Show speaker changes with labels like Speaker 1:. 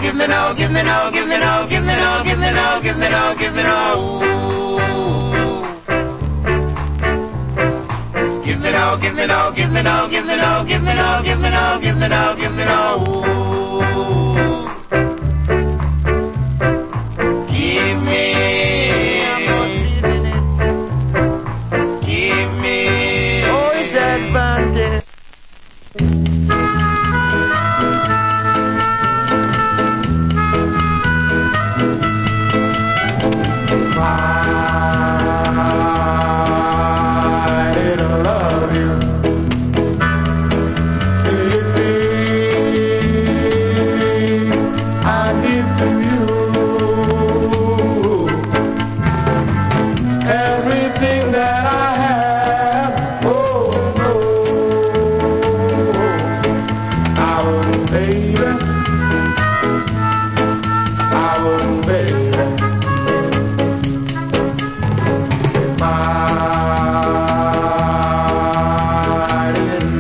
Speaker 1: give me now, give me now, give me now, give me now, give me now, give me now, give me now. Give me now, give me now, give me now, give me now, give me now, give me now, give me now, give me